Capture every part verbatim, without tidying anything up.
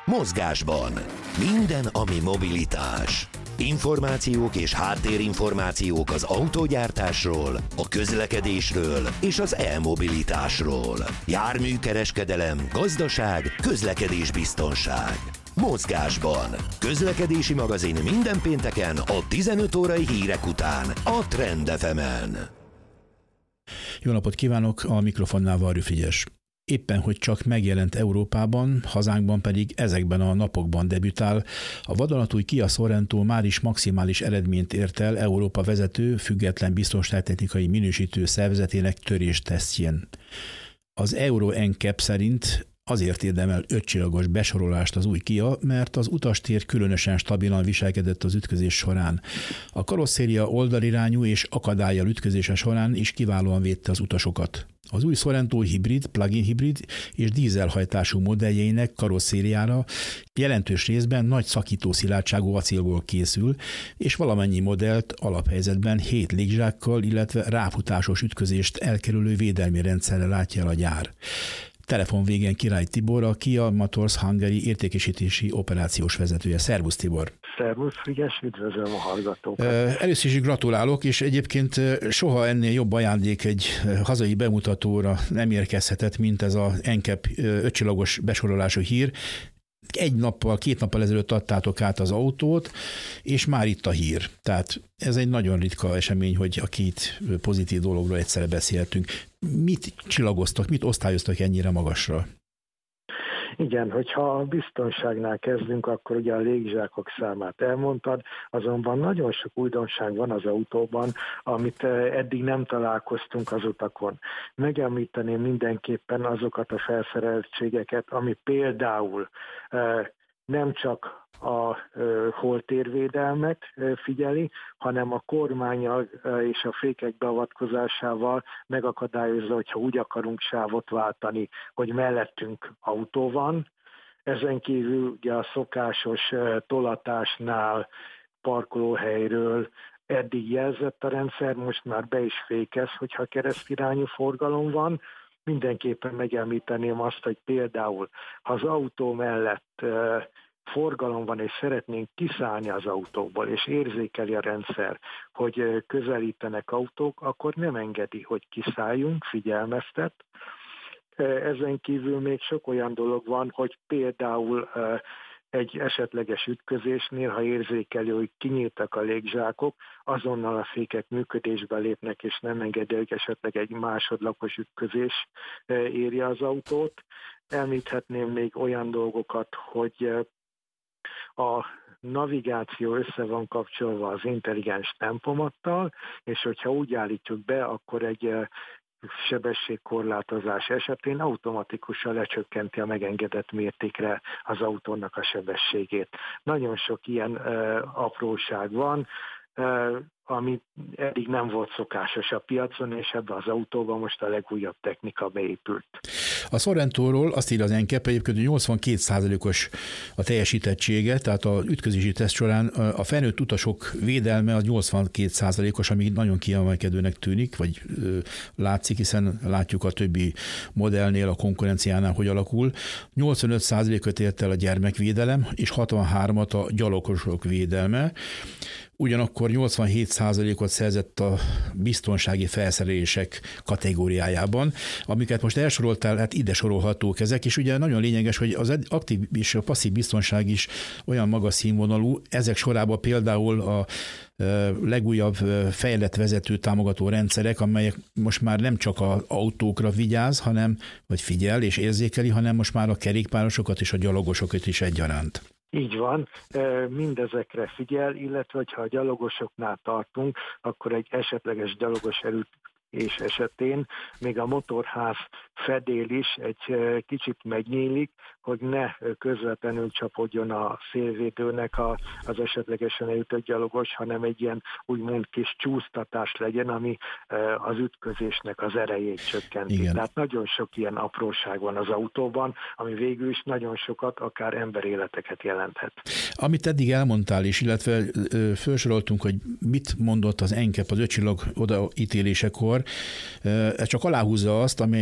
Mozgásban. Minden, ami mobilitás. Információk és háttérinformációk az autógyártásról, a közlekedésről és az e-mobilitásról. Járműkereskedelem, gazdaság, közlekedésbiztonság. Mozgásban. Közlekedési magazin minden pénteken a tizenöt órai hírek után a Trend ef emen. Jó napot kívánok, a mikrofonnál Varjú Frigyes. Éppen, hogy csak megjelent Európában, hazánkban pedig ezekben a napokban debütál, a vadonatúj Kia Sorento már is maximális eredményt ért el Európa vezető, független biztonságtechnikai minősítő szervezetének töréstesztjén. Az Euro en cé á pé szerint azért érdemel ötcsillagos besorolást az új Kia, mert az utastér különösen stabilan viselkedett az ütközés során. A karosszéria oldalirányú és akadállyal ütközése során is kiválóan védte az utasokat. Az új Sorento hibrid, plug-in hibrid és dízelhajtású modelljeinek karosszériára jelentős részben nagy szakító szilárdságú acélból készül, és valamennyi modellt alaphelyzetben hét légzsákkal, illetve ráfutásos ütközést elkerülő védelmi rendszerrel látja el a gyár. Telefon végén Király Tibor, a Kia Motors Hungary értékesítési operációs vezetője. Szervusz, Tibor! Szervusz, Frigyes, üdvözlöm a hallgatókat! Először is gratulálok, és egyébként soha ennél jobb ajándék egy hazai bemutatóra nem érkezhetett, mint ez a en cé á pé ötcsillagos besorolású hír. Egy nappal, két nappal ezelőtt adtátok át az autót, és már itt a hír. Tehát ez egy nagyon ritka esemény, hogy a két pozitív dologról egyszerre beszélhetünk. Mit csillagoztak, mit osztályoztak ennyire magasra? Igen, hogyha a biztonságnál kezdünk, akkor ugye a légzsákok számát elmondtad, azonban nagyon sok újdonság van az autóban, amit eddig nem találkoztunk az utakon. Megemlíteném mindenképpen azokat a felszereltségeket, ami például nem csak a holtérvédelmet figyeli, hanem a kormánnyal és a fékek beavatkozásával megakadályozza, hogyha úgy akarunk sávot váltani, hogy mellettünk autó van. Ezen kívül ugye a szokásos tolatásnál parkolóhelyről eddig jelzett a rendszer, most már be is fékez, hogyha keresztirányú forgalom van. Mindenképpen megemlíteném azt, hogy például ha az autó mellett forgalom van, és szeretnénk kiszállni az autóból, és érzékeli a rendszer, hogy közelítenek autók, akkor nem engedi, hogy kiszálljunk, figyelmeztet. Ezen kívül még sok olyan dolog van, hogy például egy esetleges ütközésnél, ha érzékeli, hogy kinyíltak a légzsákok, azonnal a fékek működésbe lépnek, és nem engedi, hogy esetleg egy másodlagos ütközés érje az autót. Említhetném még olyan dolgokat, hogy a navigáció össze van kapcsolva az intelligens tempomattal, és hogyha úgy állítjuk be, akkor egy sebességkorlátozás esetén automatikusan lecsökkenti a megengedett mértékre az autónak a sebességét. Nagyon sok ilyen uh, apróság van, uh, ami eddig nem volt szokásos a piacon, és ebbe az autóban most a legújabb technika beépült. A Sorrentóról azt írja az en cé á pé egyébként, hogy nyolcvankét százalékos a teljesítettsége, tehát az ütközési teszt során a felnőtt utasok védelme a nyolcvankét százalékos, ami nagyon kiemelkedőnek tűnik, vagy látszik, hiszen látjuk a többi modellnél, a konkurenciánál, hogy alakul. nyolcvanöt százalékot ért el a gyermekvédelem, és hatvanhármat a gyalogosok védelme. Ugyanakkor nyolcvanhét százalékot szerzett a biztonsági felszerelések kategóriájában, amiket most elsoroltál, hát ide sorolhatók ezek, és ugye nagyon lényeges, hogy az aktív és a passzív biztonság is olyan magas színvonalú, ezek sorában például a legújabb fejlett vezető támogató rendszerek, amelyek most már nem csak az autókra vigyáz, hanem, vagy figyel és érzékeli, hanem most már a kerékpárosokat és a gyalogosokat is egyaránt. Így van, mindezekre figyel, illetve ha a gyalogosoknál tartunk, akkor egy esetleges gyalogos erőt és esetén még a motorház fedél is egy kicsit megnyílik, hogy ne közvetlenül csapodjon a szélvédőnek a, az esetlegesen elütött gyalogos, hanem egy ilyen úgymond kis csúsztatás legyen, ami az ütközésnek az erejét csökkenti. Igen. Tehát nagyon sok ilyen apróság van az autóban, ami végül is nagyon sokat, akár emberéleteket jelenthet. Amit eddig elmondtál is, illetve felsoroltunk, hogy mit mondott az en cé á pé az öt csillag odaítélésekor, ez csak aláhúzza azt, amelyet magá,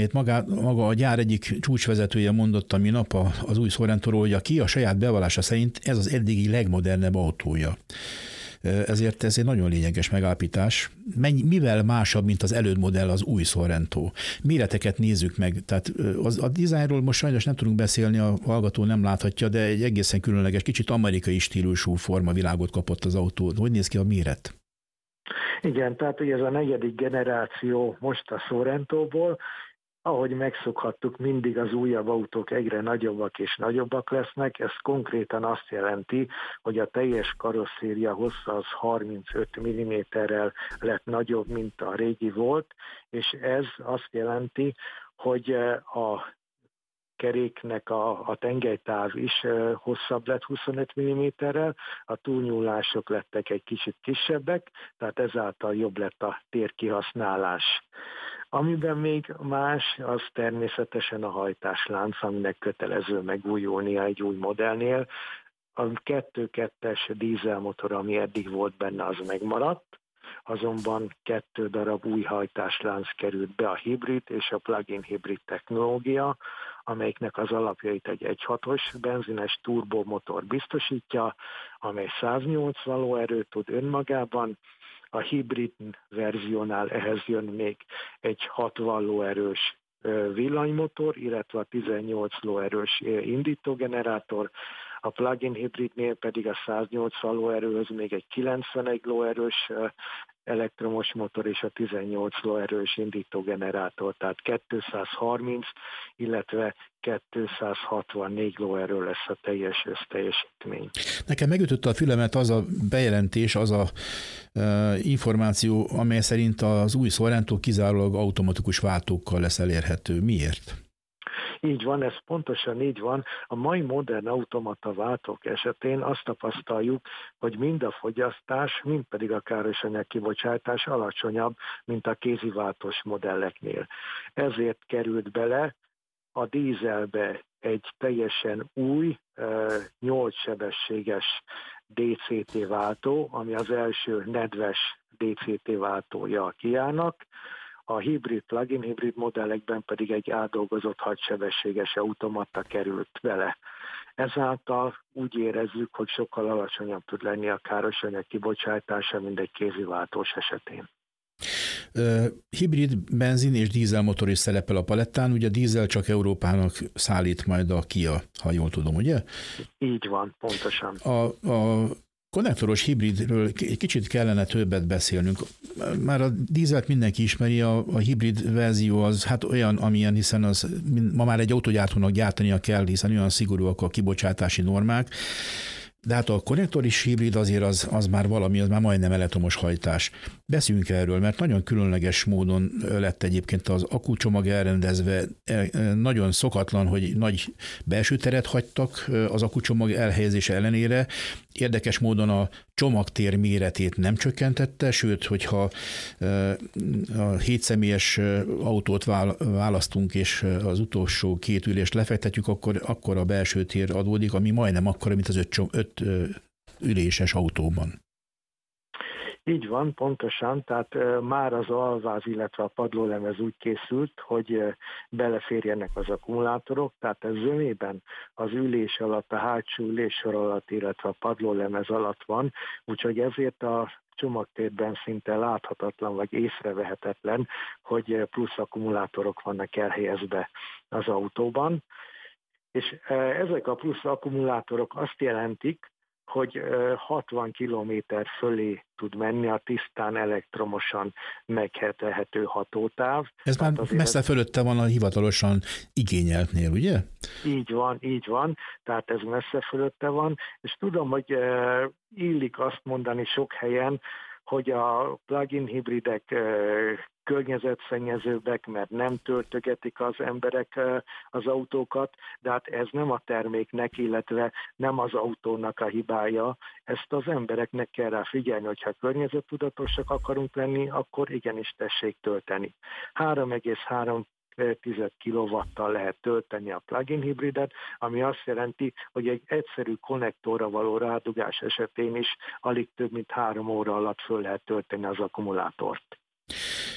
Hát maga a gyár egyik csúcsvezetője mondott a minap az új Sorrentóról, hogy a Kia saját bevallása szerint ez az eddigi legmodernebb autója. Ezért ez egy nagyon lényeges megállapítás. Mennyi, mivel másabb, mint az elődmodell az új Sorrento? Méreteket nézzük meg. Tehát az, a dizájnról most sajnos nem tudunk beszélni, a hallgató nem láthatja, de egy egészen különleges, kicsit amerikai stílusú formavilágot kapott az autó. Hogy néz ki a méret? Igen, tehát ugye ez a negyedik generáció most a Sorrentóból, ahogy megszokhattuk, mindig az újabb autók egyre nagyobbak és nagyobbak lesznek, ez konkrétan azt jelenti, hogy a teljes karosszéria hossza az harmincöt milliméterrel lett nagyobb, mint a régi volt, és ez azt jelenti, hogy a keréknek a, a tengelytáv is uh, hosszabb lett huszonöt milliméterrel, a túlnyúlások lettek egy kicsit kisebbek, tehát ezáltal jobb lett a térkihasználás. Amiben még más, az természetesen a hajtáslánc, aminek kötelező megújulnia egy új modellnél. A kettő kettes dízelmotor, ami eddig volt benne, az megmaradt, azonban kettő darab új hajtáslánc került be, a hibrid és a plug-in hibrid technológia, amelyiknek az alapjait egy egy hatos benzines turbomotor biztosítja, amely száznyolcvan lóerőt tud önmagában. A hibrid verziónál ehhez jön még egy hatvan lóerős villanymotor, illetve a tizennyolc lóerős indítógenerátor, a plug-in hibridnél pedig a száznyolcvan lóerőhöz még egy kilencvenegy lóerős elektromos motor és a tizennyolc lóerős indítógenerátor, tehát kétszázharminc, illetve kétszázhatvannégy lóerő lesz a teljes összteljesítmény. Nekem megütötte a fülemet az a bejelentés, az a e, információ, amely szerint az új Sorrento kizárólag automatikus váltókkal lesz elérhető. Miért? Így van, ez pontosan így van. A mai modern automata váltók esetén azt tapasztaljuk, hogy mind a fogyasztás, mind pedig a károsanyag kibocsátás alacsonyabb, mint a kéziváltós modelleknél. Ezért került bele a dízelbe egy teljesen új, nyolc sebességes dé cé té váltó, ami az első nedves dé cé té váltója a Kiának. A hibrid, plug-in hibrid modellekben pedig egy átdolgozott hatsebességes automata került bele. Ezáltal úgy érezzük, hogy sokkal alacsonyabb tud lenni a károsanyag kibocsátása, mint egy kéziváltós esetén. Uh, hibrid, benzin és dízelmotor is szerepel a palettán, ugye a dízel csak Európának szállít majd a Kia, ha jól tudom, ugye? Így van, pontosan. A, a konnektoros hibridről egy kicsit kellene többet beszélnünk. Már a dízelt mindenki ismeri, a, a hibrid verzió az hát olyan, amilyen, hiszen az ma már egy autógyártónak gyártania kell, hiszen olyan szigorúak a kibocsátási normák. De hát a konnektoris hibrid azért az, az már valami, az már majdnem elektromos hajtás. Beszéljünk erről, mert nagyon különleges módon lett egyébként az akkucsomag elrendezve. Nagyon szokatlan, hogy nagy belső teret hagytak az akkucsomag elhelyezése ellenére. Érdekes módon a csomagtér méretét nem csökkentette, sőt, hogyha a hétszemélyes autót választunk, és az utolsó két ülést lefektetjük, akkor, akkor a belső tér adódik, ami majdnem akkora, mint az öt, öt üléses autóban. Így van, pontosan, tehát már az alváz, illetve a padlólemez úgy készült, hogy beleférjenek az akkumulátorok, tehát ez zömében az ülés alatt, a hátsó üléssor alatt, illetve a padlólemez alatt van, úgyhogy ezért a csomagtérben szinte láthatatlan vagy észrevehetetlen, hogy plusz akkumulátorok vannak elhelyezve az autóban. És ezek a plusz akkumulátorok azt jelentik, hogy hatvan kilométer fölé tud menni a tisztán elektromosan meghetelhető hatótáv. Ez már messze ez... fölötte van a hivatalosan igényeltnél, ugye? Így van, így van, tehát ez messze fölötte van, és tudom, hogy illik azt mondani sok helyen, hogy a plug-in hibridek környezetszennyezőbbek, mert nem töltögetik az emberek az autókat, de hát ez nem a terméknek, illetve nem az autónak a hibája. Ezt az embereknek kell rá figyelni, hogyha környezettudatosak akarunk lenni, akkor igenis tessék tölteni. három egész három kilowattal lehet tölteni a plug-in hibridet, ami azt jelenti, hogy egy egyszerű konnektorra való rádugás esetén is alig több mint három óra alatt föl lehet tölteni az akkumulátort.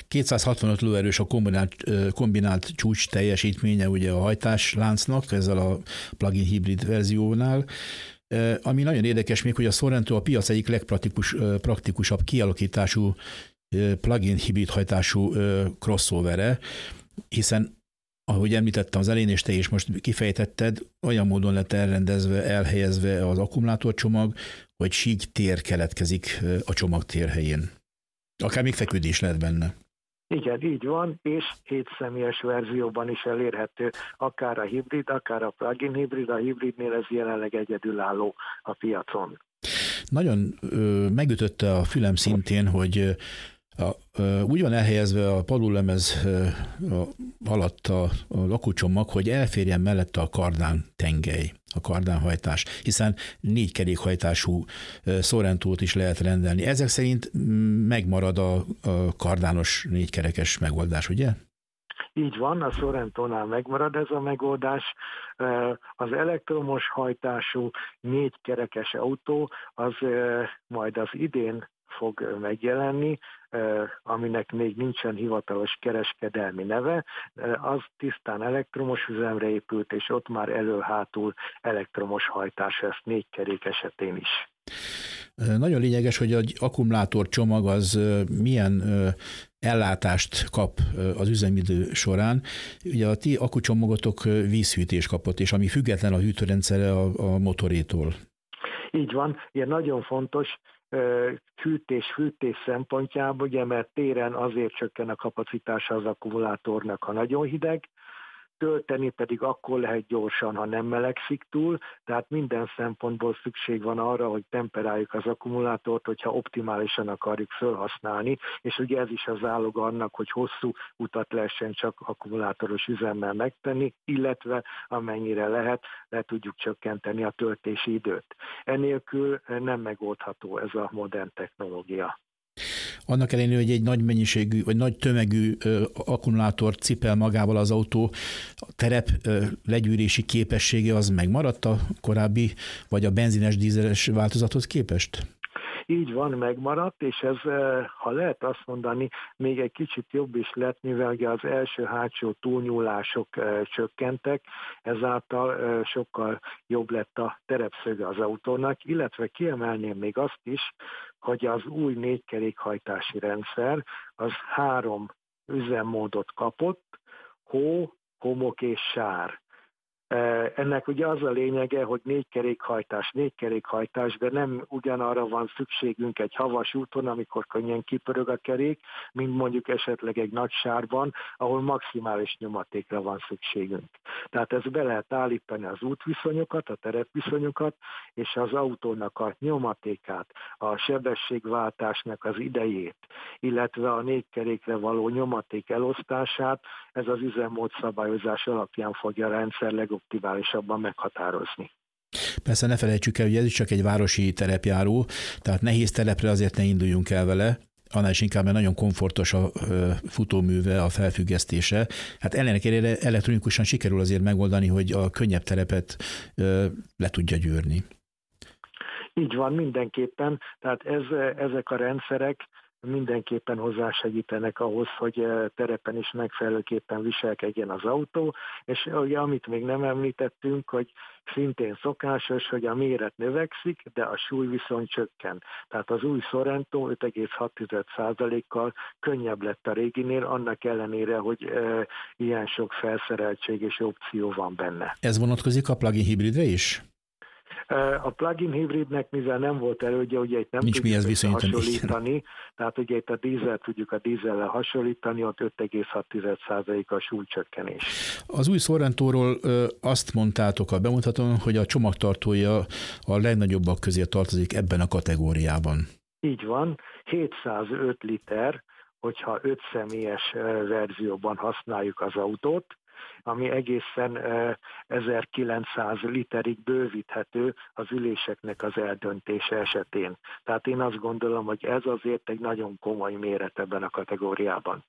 kétszázhatvanöt lóerős a kombinált, kombinált csúcs teljesítménye ugye a hajtásláncnak ezzel a plug-in hibrid verziónál. Ami nagyon érdekes még, hogy a Sorento a piac egyik legpraktikusabb kialakítású plug-in hibrid hajtású crossovere, hiszen ahogy említettem az elején, és te is most kifejtetted, olyan módon lett elrendezve, elhelyezve az akkumulátorcsomag, hogy sík tér keletkezik a csomagtér helyén. Akár még feküdés lehet benne. Igen, így van, és hét személyes verzióban is elérhető, akár a hibrid, akár a plug-in hibrid, a hibridnél ez jelenleg egyedülálló a piacon. Nagyon ö, megütötte a fülem szintén, hogy A, úgy van elhelyezve a padlólemez alatt a, a lakócsomag, hogy elférjen mellette a kardán tengely, a kardánhajtás, hiszen négy kerékhajtású Sorentót is lehet rendelni. Ezek szerint megmarad a, a kardános négykerekes megoldás, ugye? Így van, a Sorentónál megmarad ez a megoldás. Az elektromos hajtású négykerekes autó az majd az idén fog megjelenni, aminek még nincsen hivatalos kereskedelmi neve, az tisztán elektromos üzemre épült, és ott már elől-hátul elektromos hajtás lesz négy kerék esetén is. Nagyon lényeges, hogy egy akkumulátorcsomag az milyen ellátást kap az üzemidő során. Ugye a ti akkucsomagotok vízhűtés kapott, és ami független a hűtőrendszere a, a motorétól. Így van, ilyen nagyon fontos, hűtés-fűtés szempontjából, ugye, mert téren azért csökken a kapacitása az akkumulátornak, ha nagyon hideg, tölteni pedig akkor lehet gyorsan, ha nem melegszik túl, tehát minden szempontból szükség van arra, hogy temperáljuk az akkumulátort, hogyha optimálisan akarjuk felhasználni, és ugye ez is az záloga annak, hogy hosszú utat lehessen csak akkumulátoros üzemmel megtenni, illetve amennyire lehet, le tudjuk csökkenteni a töltési időt. Enélkül nem megoldható ez a modern technológia. Annak ellenére, hogy egy nagy mennyiségű, vagy nagy tömegű akkumulátor cipel magával az autó, a terep legyűrési képessége az megmaradt a korábbi, vagy a benzines, dízeles változathoz képest? Így van, megmaradt, és ez, ha lehet azt mondani, még egy kicsit jobb is lett, mivel ugye az első-hátsó túlnyúlások csökkentek, ezáltal sokkal jobb lett a terepszöge az autónak, illetve kiemelném még azt is, hogy az új négykerékhajtási rendszer az három üzemmódot kapott, hó, homok és sár. Ennek ugye az a lényege, hogy négykerékhajtás, négykerékhajtás, de nem ugyanarra van szükségünk egy havas úton, amikor könnyen kipörög a kerék, mint mondjuk esetleg egy nagy sárban, ahol maximális nyomatékra van szükségünk. Tehát ezt be lehet állítani az útviszonyokat, a terepviszonyokat, és az autónak a nyomatékát, a sebességváltásnak az idejét, illetve a négy kerékre való nyomaték elosztását, ez az üzemmód szabályozás alapján fogja a rendszer legoptimálisabban meghatározni. Persze ne felejtsük el, hogy ez is csak egy városi terepjáró, tehát nehéz telepre azért ne induljunk el vele, annál is inkább, mert nagyon komfortos a futóműve, a felfüggesztése. Hát ennek ellenére elektronikusan sikerül azért megoldani, hogy a könnyebb terepet le tudja győrni. Így van, mindenképpen. Tehát ez, ezek a rendszerek mindenképpen hozzásegítenek ahhoz, hogy terepen is megfelelőképpen viselkedjen az autó, és ugye, amit még nem említettünk, hogy szintén szokásos, hogy a méret növekszik, de a súly viszont csökken. Tehát az új Sorento öt egész hat százalékkal könnyebb lett a réginél, annak ellenére, hogy e, ilyen sok felszereltség és opció van benne. Ez vonatkozik a plug-in hibridre is? A plug-in hibridnek, mivel nem volt elődje, ugye itt nem Nincs tudjuk hasonlítani, igen. Tehát ugye itt a dízel tudjuk a dízellel hasonlítani, ott öt egész hat százalék a súlycsökkenés. Az új Sorrentóról azt mondtátok a bemutatón, hogy a csomagtartója a legnagyobbak közé tartozik ebben a kategóriában. Így van, hétszázöt liter, hogyha öt személyes verzióban használjuk az autót, ami egészen ezerkilencszáz literig bővíthető az üléseknek az eldöntése esetén. Tehát én azt gondolom, hogy ez azért egy nagyon komoly méret ebben a kategóriában.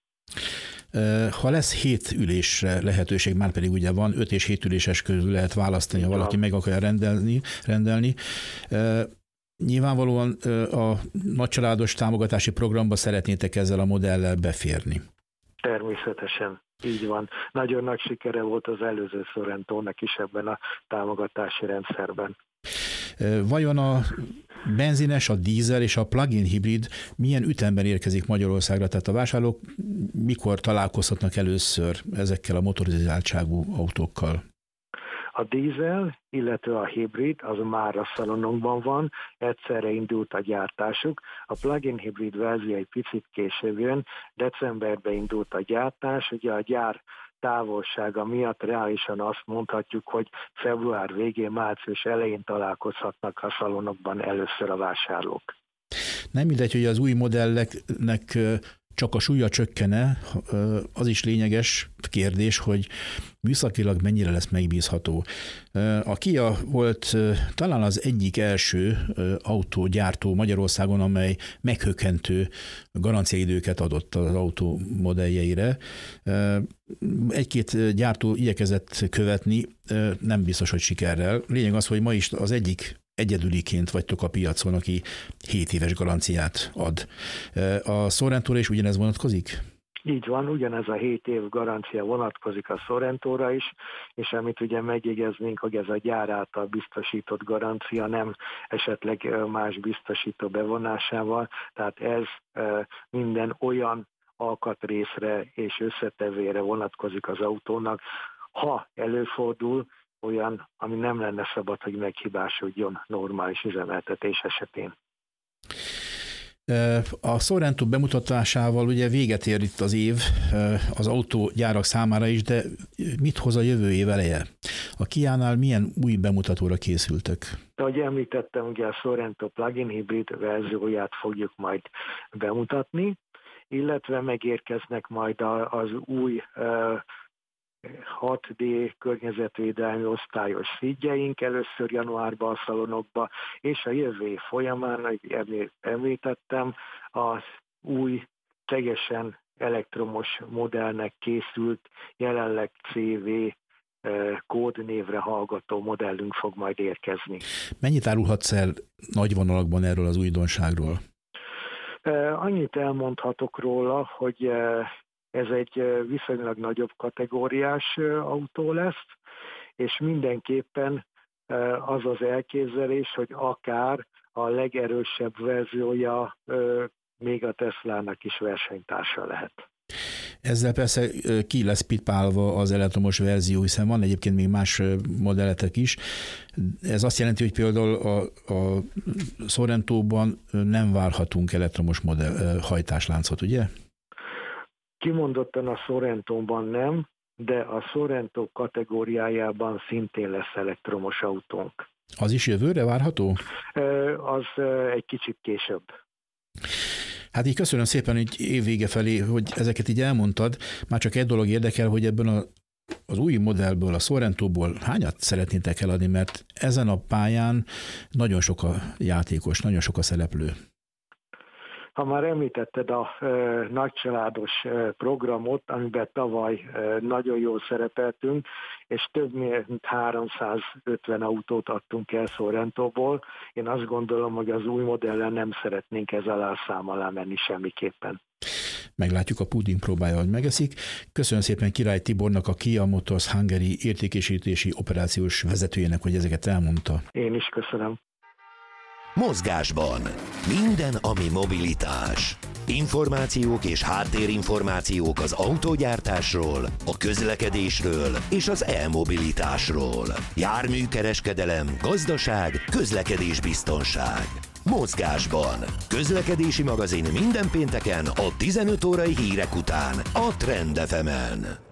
Ha lesz hét ülésre lehetőség, már pedig ugye van, öt és hét üléses közül lehet választani, ha valaki meg akarja rendelni, rendelni. Nyilvánvalóan a nagycsaládos támogatási programba szeretnétek ezzel a modellel beférni. Természetesen, így van. Nagyon nagy sikere volt az előző Sorentónak is ebben a támogatási rendszerben. Vajon a benzines, a dízel és a plug-in hibrid milyen ütemben érkezik Magyarországra? Tehát a vásárlók mikor találkozhatnak először ezekkel a motorizáltságú autókkal? A dízel, illetve a hibrid, az már a szalonokban van, egyszerre indult a gyártásuk. A plug-in hibrid verzió egy picit később jön, decemberben indult a gyártás, ugye a gyár távolsága miatt reálisan azt mondhatjuk, hogy február végén, március elején találkozhatnak a szalonokban először a vásárlók. Nem mindegy, hogy az új modelleknek csak a súlya csökkene, az is lényeges kérdés, hogy műszakilag mennyire lesz megbízható. A Kia volt talán az egyik első autógyártó Magyarországon, amely meghökkentő garanciaidőket adott az autó modelljeire. Egy-két gyártó igyekezett követni, nem biztos, hogy sikerrel. Lényeg az, hogy ma is az egyik egyedüliként vagytok a piacon, aki hét éves garanciát ad. A Sorentóra is ugyanez vonatkozik? Így van, ugyanez a hét év garancia vonatkozik a Sorentóra is, és amit ugye megjegyeznénk, hogy ez a gyár által biztosított garancia, nem esetleg más biztosító bevonásával, tehát ez minden olyan alkatrészre és összetevőre vonatkozik az autónak, ha előfordul olyan, ami nem lenne szabad, hogy meghibásodjon normális üzemeltetés esetén. A Sorento bemutatásával ugye véget ér itt az év az autógyárak számára is, de mit hoz a jövő év eleje? A Kiánál milyen új bemutatóra készültek? De ahogy említettem, ugye a Sorento plug-in hibrid verzióját fogjuk majd bemutatni, illetve megérkeznek majd az új hat dé környezetvédelmi osztályos szídjeink először januárban a szalonokba, és a jövő év folyamán, ahogy említettem, az új, teljesen elektromos modellnek készült, jelenleg cé vé kódnévre hallgató modellünk fog majd érkezni. Mennyit árulhatsz el nagy vonalakban erről az újdonságról? Annyit elmondhatok róla, hogy ez egy viszonylag nagyobb kategóriás autó lesz, és mindenképpen az az elképzelés, hogy akár a legerősebb verziója még a Teslának is versenytársa lehet. Ezzel persze ki lesz pipálva az elektromos verzió, hiszen van egyébként még más modelletek is. Ez azt jelenti, hogy például a, a Sorentóban nem várhatunk elektromos modell, hajtásláncot, ugye? Kimondottan a Sorentóban nem, de a Sorento kategóriájában szintén lesz elektromos autónk. Az is jövőre várható? Az egy kicsit később. Hát így köszönöm szépen, hogy évvége felé, hogy ezeket így elmondtad. Már csak egy dolog érdekel, hogy ebben a, az új modellből, a Sorentóból hányat szeretnétek eladni, mert ezen a pályán nagyon sok a játékos, nagyon sok a szereplő. Ha már említetted a e, nagycsaládos e, programot, amiben tavaly e, nagyon jól szerepeltünk, és több mint háromszázötven autót adtunk el Sorentóból, én azt gondolom, hogy az új modellen nem szeretnénk ez alá szám alá menni semmiképpen. Meglátjuk, a puding próbája, hogy megeszik. Köszönöm szépen Király Tibornak, a Kia Motors Hungary értékesítési operációs vezetőjének, hogy ezeket elmondta. Én is köszönöm. Mozgásban. Minden, ami mobilitás. Információk és háttérinformációk az autógyártásról, a közlekedésről és az e-mobilitásról. Járműkereskedelem, gazdaság, közlekedésbiztonság. Mozgásban. Közlekedési magazin minden pénteken a tizenöt órai hírek után a Trend ef emen.